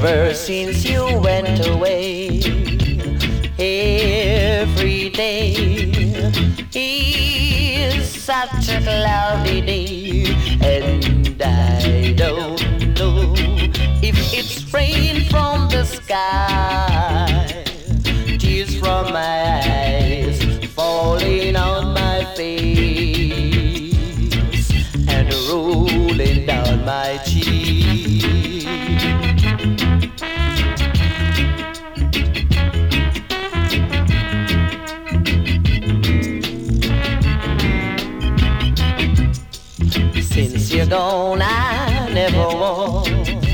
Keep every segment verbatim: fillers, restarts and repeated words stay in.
Ever since you went away, every day is such a cloudy day, and I don't know if it's rain from the sky, tears from my eyes falling on my face and rolling down my cheek. Since you're gone, I never was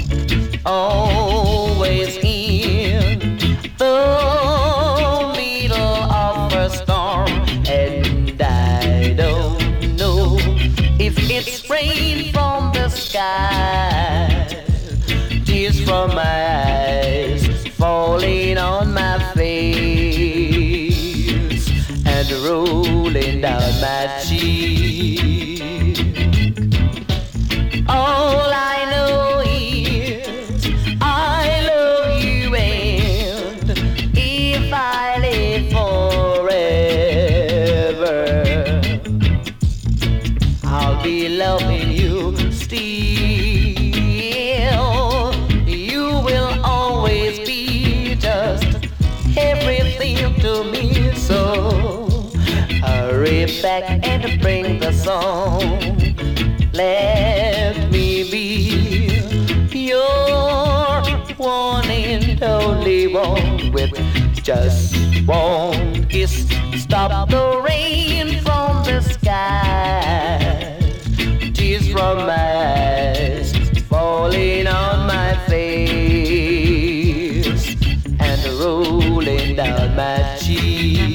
always in the middle of a storm, and I don't know if it's rain from the sky, tears from my eyes falling on my face and rolling down my cheek. All I know is I love you, and if I live forever, I'll be loving you still. You will always be just everything to me, so hurry back and bring the song. Let me be your one and only one, with just one kiss. Stop the rain from the sky, tears from my eyes falling on my face and rolling down my cheek.